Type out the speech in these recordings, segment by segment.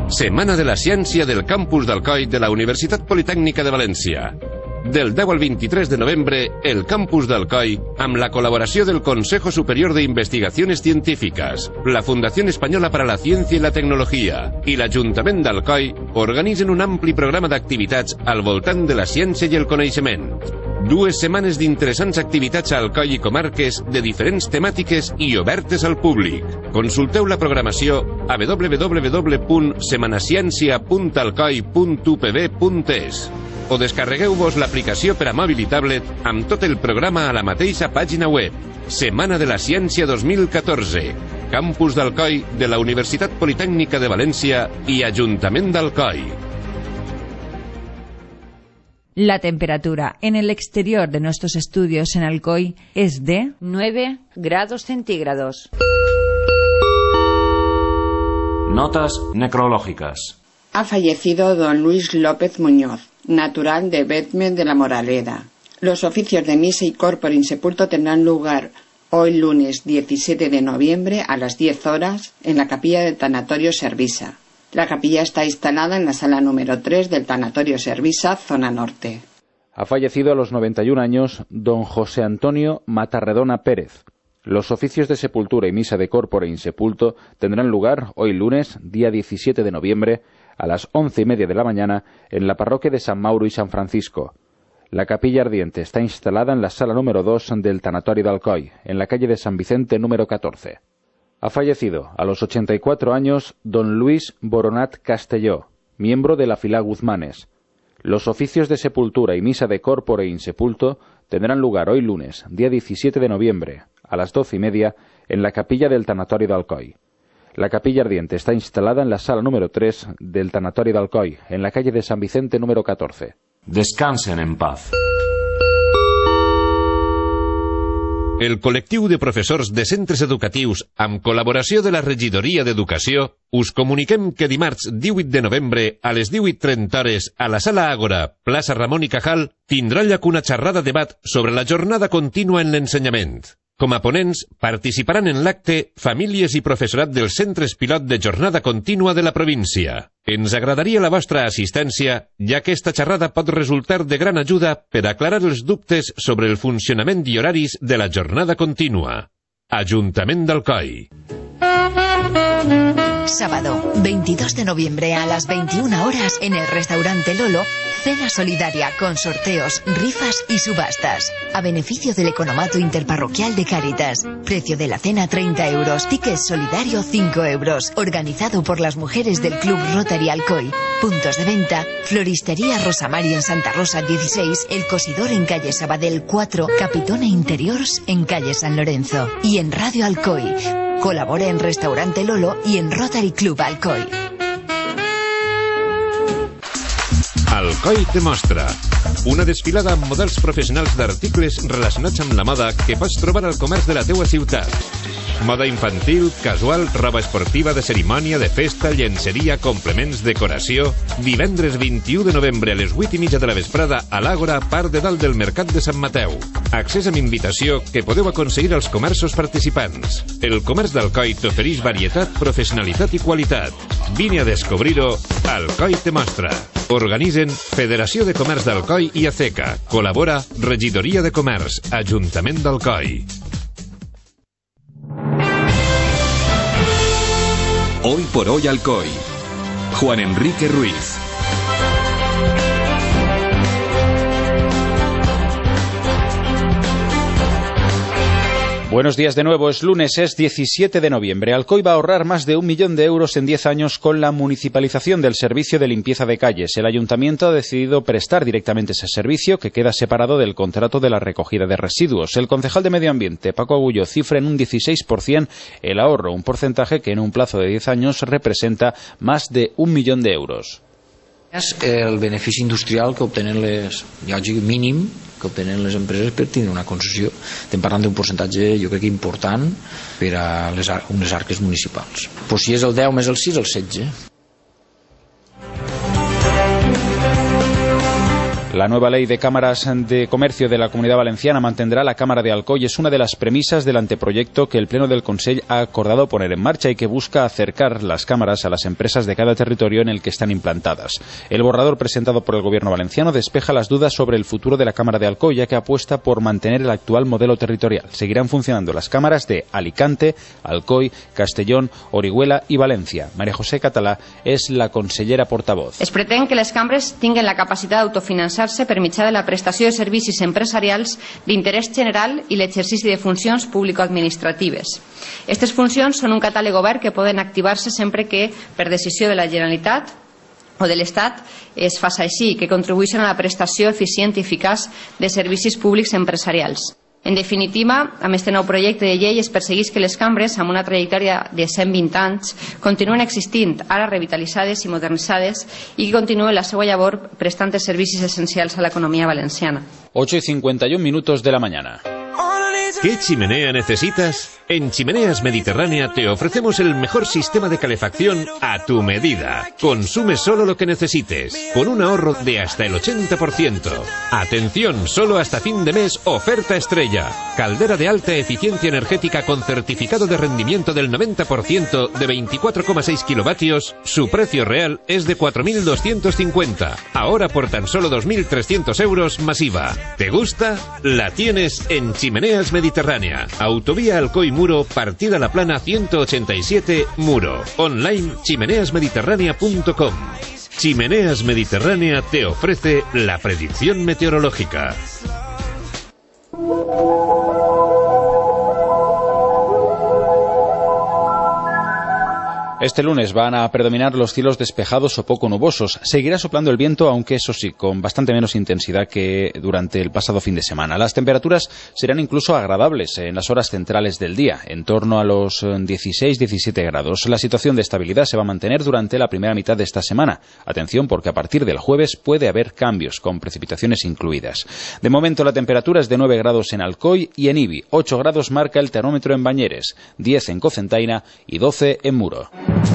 Setmana de la Ciència del Campus d'Alcoi de la Universitat Politècnica de València. Del 10 al 23 de novembre, el Campus d'Alcoi, amb la col·laboració del Consejo Superior de Investigaciones Científicas, la Fundación Española para la Ciencia y la Tecnología i l'Ajuntament d'Alcoi, organitzen un ampli programa d'activitats al voltant de la ciència i el coneixement. 2 setmanes d'interessants activitats a Alcoi i comarques de diferents temàtiques i obertes al públic. Consulteu la programació a www.semanaciencia.alcoi.upv.es o descarregueu-vos l'aplicació per a mòbil i tablet amb tot el programa a la mateixa pàgina web. Setmana de la Ciència 2014. Campus d'Alcoi de la Universitat Politècnica de València i Ajuntament d'Alcoi. La temperatura en el exterior de nuestros estudios en Alcoi es de 9 grados centígrados. Notas necrológicas. Ha fallecido don Luis López Muñoz, natural de Betme de la Moraleda. Los oficios de misa y corpore insepulto tendrán lugar hoy lunes 17 de noviembre a las 10 horas en la capilla del Tanatorio Servisa. La capilla está instalada en la sala número 3 del Tanatorio Servisa, zona norte. Ha fallecido a los 91 años don José Antonio Matarredona Pérez. Los oficios de sepultura y misa de corpore insepulto tendrán lugar hoy lunes, día 17 de noviembre, a las 11:30 de la mañana, en la parroquia de San Mauro y San Francisco. La capilla ardiente está instalada en la sala número 2 del Tanatorio de Alcoi, en la calle de San Vicente número 14. Ha fallecido a los 84 años don Luis Boronat Castelló, miembro de la Filá Guzmanes. Los oficios de sepultura y misa de corpore insepulto tendrán lugar hoy lunes, día 17 de noviembre, a las 12:30, en la capilla del Tanatorio de Alcoi. La capilla ardiente está instalada en la sala número 3 del Tanatorio de Alcoi, en la calle de San Vicente número 14. Descansen en paz. El col·lectiu de professors de centres educatius, amb col·laboració de la Regidoria d'Educació, us comuniquem que dimarts 18 de novembre a les 18:30 a la Sala Àgora, plaça Ramon y Cajal, tindrà lloc una xerrada debat sobre la jornada contínua en l'ensenyament. Com a ponents, participaran en l'acte famílies i professorat dels centres pilot de jornada contínua de la província. Ens agradaria la vostra assistència, ja que esta xerrada pot resultar de gran ajuda per aclarar els dubtes sobre el funcionament i horaris de la jornada contínua. Ajuntament d'Alcoi. Sábado, 22 de noviembre a las 21 horas en el restaurante Lolo, cena solidaria con sorteos, rifas y subastas. A beneficio del Economato Interparroquial de Cáritas. Precio de la cena 30 euros, ticket solidario 5 euros. Organizado por las mujeres del Club Rotary Alcoi. Puntos de venta, Floristería Rosamari en Santa Rosa 16, El Cosidor en calle Sabadell 4, Capitone Interiors en calle San Lorenzo. Y en Radio Alcoi. Colabora en Restaurante Lolo y en Rotary Club Alcoi. Alcoi te mostra. Una desfilada amb models professionals d'articles relacionats amb la moda que pots trobar al comerç de la teua ciutat. Moda infantil, casual, roba esportiva, de cerimònia, de festa, llenceria, complements, decoració... Divendres 21 de novembre a les 8:30 de la vesprada a l'Àgora, part de dalt del Mercat de Sant Mateu. Accés amb invitació que podeu aconseguir als comerços participants. El comerç d'Alcoi t'ofereix varietat, professionalitat i qualitat. Vine a descobrir-ho. Alcoi te mostra. Organitzen Federació de Comerç d'Alcoi i ACECA. Col·labora Regidoria de Comerç, Ajuntament d'Alcoi. Hoy por hoy Alcoi. Juan Enrique Ruiz. Buenos días de nuevo, es lunes, es 17 de noviembre. Alcoi va a ahorrar más de 1 millón de euros en 10 años con la municipalización del servicio de limpieza de calles. El ayuntamiento ha decidido prestar directamente ese servicio, que queda separado del contrato de la recogida de residuos. El concejal de Medio Ambiente, Paco Agullo, cifra en un 16% el ahorro, un porcentaje que en un plazo de 10 años representa más de 1 millón de euros. El benefici industrial que obtenen les, lògic mínim que obtenen les empreses per tenir una concessió. Estem parlant d'un percentatge, jo crec que important per a unes arques municipals. Pues si és el 10 més el 6, el 16. La nueva ley de cámaras de comercio de la Comunidad Valenciana mantendrá la Cámara de Alcoi. Es una de las premisas del anteproyecto que el Pleno del Consell ha acordado poner en marcha y que busca acercar las cámaras a las empresas de cada territorio en el que están implantadas. El borrador presentado por el Gobierno valenciano despeja las dudas sobre el futuro de la Cámara de Alcoi, ya que apuesta por mantener el actual modelo territorial. Seguirán funcionando las cámaras de Alicante, Alcoi, Castellón, Orihuela i València. María José Català és la consellera portavoz. Es pretén que les cambres tinguen la capacitat d'autofinançar-se per mitjà de la prestació de servicis empresarials d'interès general i l'exercici de funcions público-administratives. Aquestes funcions són un catàleg obert que poden activar-se sempre que, per decisió de la Generalitat o de l'Estat, es faci així, que contribueixen a la prestació eficient i eficaç de servicis públics empresarials. En definitiva, amb este nou projecte de llei es persegueix que les cambres, amb una trajectòria de 120 anys, continuen existint, ara revitalitzades i modernitzades, i que continuen la seva llavor prestant servicis essencials a l'economia valenciana. 8:51 de la mañana. ¿Qué chimenea necesitas? En Chimeneas Mediterránea te ofrecemos el mejor sistema de calefacción a tu medida. Consume solo lo que necesites, con un ahorro de hasta el 80%. Atención, solo hasta fin de mes, oferta estrella. Caldera de alta eficiencia energética con certificado de rendimiento del 90% de 24,6 kilovatios. Su precio real es de 4.250. Ahora por tan solo 2.300 euros más IVA. ¿Te gusta? La tienes en Chimeneas Mediterránea. Autovía Alcoi Muro, partida La Plana 187, Muro. Online chimeneasmediterránea.com. Chimeneas Mediterránea te ofrece la predicción meteorológica. Este lunes van a predominar los cielos despejados o poco nubosos. Seguirá soplando el viento, aunque eso sí, con bastante menos intensidad que durante el pasado fin de semana. Las temperaturas serán incluso agradables en las horas centrales del día, en torno a los 16-17 grados. La situación de estabilidad se va a mantener durante la primera mitad de esta semana. Atención, porque a partir del jueves puede haber cambios, con precipitaciones incluidas. De momento la temperatura es de 9 grados en Alcoi y en Ibi. 8 grados marca el termómetro en Bañeres, 10 en Cocentaina y 12 en Muro.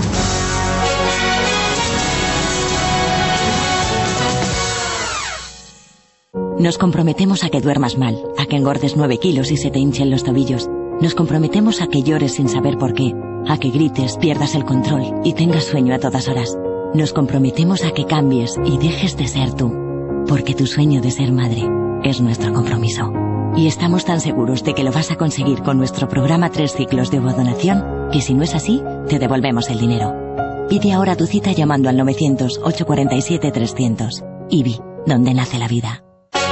Nos comprometemos a que duermas mal, a que engordes 9 kilos y se te hinchen los tobillos. Nos comprometemos a que llores sin saber por qué, a que grites, pierdas el control y tengas sueño a todas horas. Nos comprometemos a que cambies y dejes de ser tú, porque tu sueño de ser madre es nuestro compromiso. Y estamos tan seguros de que lo vas a conseguir con nuestro programa 3 ciclos de ovodonación, que si no es así, te devolvemos el dinero. Pide ahora tu cita llamando al 900-847-300. IBI, donde nace la vida.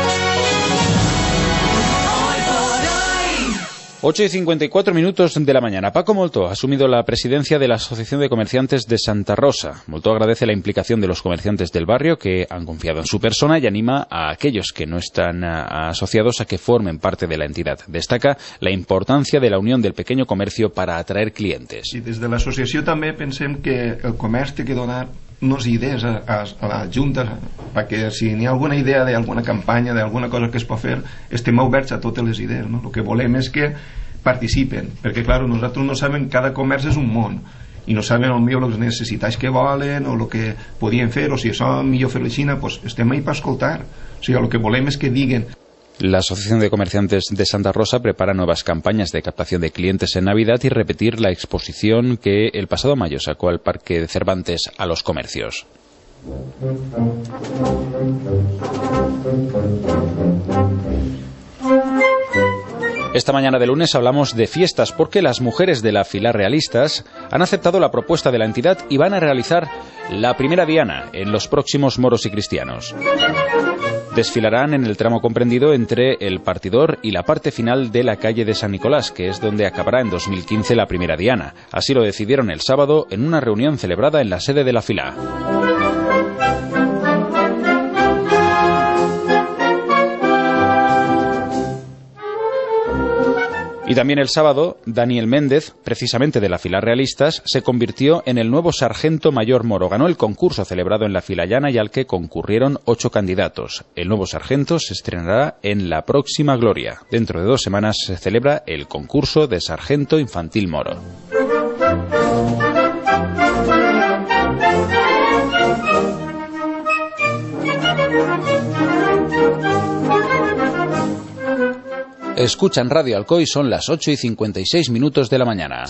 8:54 de la mañana. Paco Moltó ha asumido la presidencia de la Asociación de Comerciantes de Santa Rosa. Moltó agradece la implicación de los comerciantes del barrio que han confiado en su persona y anima a aquellos que no están asociados a que formen parte de la entidad. Destaca la importancia de la unión del pequeño comercio para atraer clientes. I des de l'associació també pensem que el comerç té que donar unes idees a la Junta perquè si n'hi ha alguna idea d'alguna campanya, d'alguna cosa que es pot fer, estem oberts a totes les idees, no? El que volem és que participen, perquè clar, nosaltres no sabem, cada comerç és un món i no saben potser les necessitats que volen o el que podien fer, o si això millor fer-ho així, pues estem ahí per escoltar. O sigui, el que volem és que diguen. La Asociación de Comerciantes de Santa Rosa prepara nuevas campañas de captación de clientes en Navidad y repetir la exposición que el pasado mayo sacó al Parque de Cervantes a los comercios. Esta mañana de lunes hablamos de fiestas porque las mujeres de la Fila Realistas han aceptado la propuesta de la entidad y van a realizar la primera diana en los próximos Moros y Cristianos. Desfilarán en el tramo comprendido entre el Partidor y la parte final de la calle de San Nicolás, que es donde acabará en 2015 la primera diana. Así lo decidieron el sábado en una reunión celebrada en la sede de la Fila. Y también el sábado, Daniel Méndez, precisamente de la Fila Realistas, se convirtió en el nuevo sargento mayor moro. Ganó el concurso celebrado en la Fila Llana y al que concurrieron 8 candidatos. El nuevo sargento se estrenará en la próxima Gloria. Dentro de 2 semanas se celebra el concurso de sargento infantil moro. Escuchan Radio Alcoy, son las 8:56 de la mañana.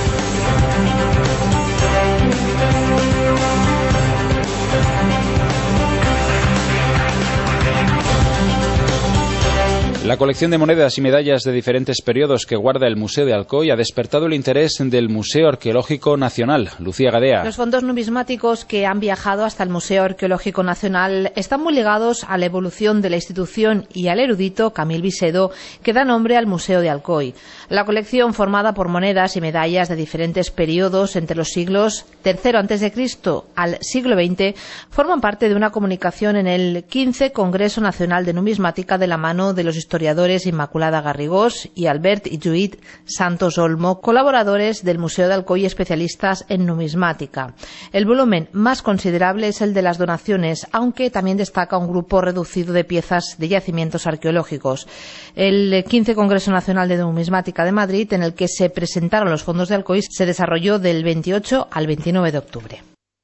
La colección de monedas y medallas de diferentes periodos que guarda el Museo de Alcoy ha despertado el interés del Museo Arqueológico Nacional. Lucía Gadea. Los fondos numismáticos que han viajado hasta el Museo Arqueológico Nacional están muy ligados a la evolución de la institución y al erudito Camil Vicedo, que da nombre al Museo de Alcoy. La colección, formada por monedas y medallas de diferentes periodos entre los siglos III a.C. al siglo XX, forman parte de una comunicación en el 15 Congreso Nacional de Numismática de la mano de los historiadores Inmaculada Garrigós y Albert y Lluís Santos Olmo, colaboradores del Museo de Alcoy y especialistas en numismática. El volumen más considerable es el de las donaciones, aunque también destaca un grupo reducido de piezas de yacimientos arqueológicos. El 15 Congreso Nacional de Numismática de Madrid, en el que se presentaron los fondos de Alcoy, se desarrolló del 28 al 29 de octubre.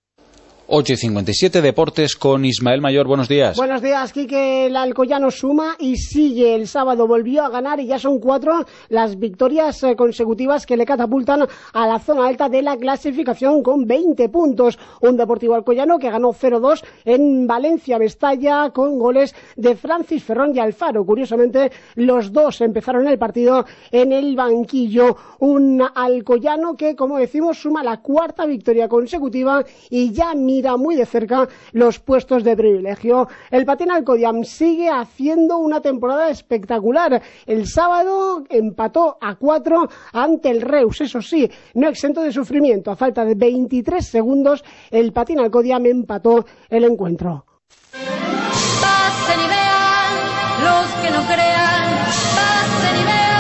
8:57 Deportes con Ismael Mayor. Buenos días. Buenos días, Quique. El alcoyano suma y sigue. El sábado volvió a ganar y ya son 4 las victorias consecutivas que le catapultan a la zona alta de la clasificación con 20 puntos. Un Deportivo Alcoyano que ganó 0-2 en Valencia-Mestalla con goles de Francis Ferrón y Alfaro. Curiosamente, los dos empezaron el partido en el banquillo. Un alcoyano que, como decimos, suma la 4ª victoria consecutiva y ya mira muy de cerca los puestos de privilegio. El Patín Alcodiam sigue haciendo una temporada espectacular. El sábado empató a 4 ante el Reus, eso sí, no exento de sufrimiento. A falta de 23 segundos, el Patín Alcodiam empató el encuentro. Pasen y vean los que no crean, pasen y vean.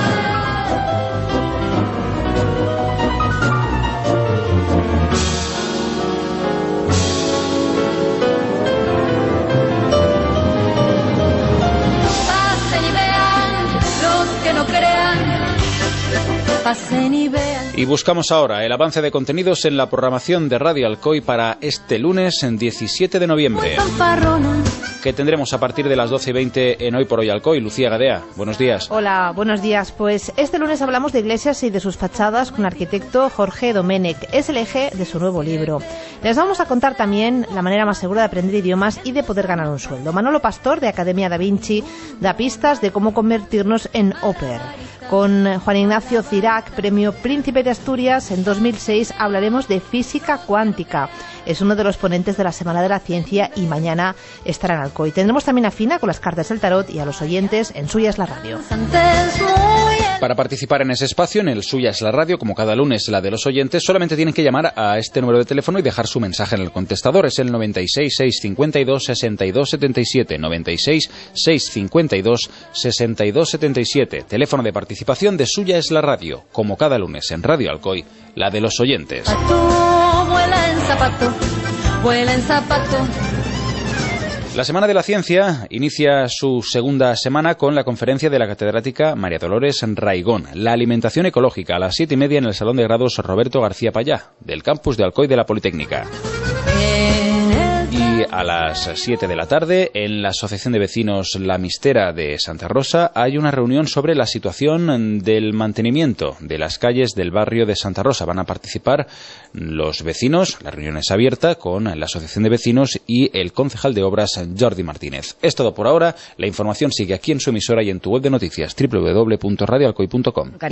Y buscamos ahora el avance de contenidos en la programación de Radio Alcoy para este lunes, 17 de noviembre. Que tendremos a partir de las 12:20 en Hoy por Hoy Alcoy. Lucía Gadea, buenos días. Hola, buenos días. Pues este lunes hablamos de iglesias y de sus fachadas con el arquitecto Jorge Domènech. Es el eje de su nuevo libro. Les vamos a contar también la manera más segura de aprender idiomas y de poder ganar un sueldo. Manolo Pastor, de Academia Da Vinci, da pistas de cómo convertirnos en au pair. Con Juan Ignacio Cirac, premio Príncipe de Asturias en 2006, hablaremos de física cuántica. Es uno de los ponentes de la Semana de la Ciencia y mañana estará en Alcoy. Tendremos también a Fina con las cartas del tarot y a los oyentes en Suya es la Radio. Para participar en ese espacio, en el Suya es la Radio, como cada lunes la de los oyentes, solamente tienen que llamar a este número de teléfono y dejar su mensaje en el contestador. Es el 96 652 62 77, 96 652 62 77. Teléfono de participación de Suya es la Radio, como cada lunes en Radio Alcoy, la de los oyentes. Vuela en zapato. La Semana de la Ciencia inicia su segunda semana con la conferencia de la catedrática María Dolores Raigón. La alimentación ecológica a las 7:30 en el Salón de Grados Roberto García Payá, del campus de Alcoy de la Politécnica. Y a las 7 de la tarde, en la Asociación de Vecinos La Mistera de Santa Rosa, hay una reunión sobre la situación del mantenimiento de las calles del barrio de Santa Rosa. Van a participar los vecinos, la reunión es abierta con la Asociación de Vecinos y el concejal de Obras, Jordi Martínez. Es todo por ahora. La información sigue aquí en su emisora y en tu web de noticias, www.radioalcoy.com.